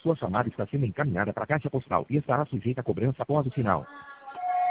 Sua chamada está sendo encaminhada para a caixa postal e estará sujeita a cobrança após o sinal.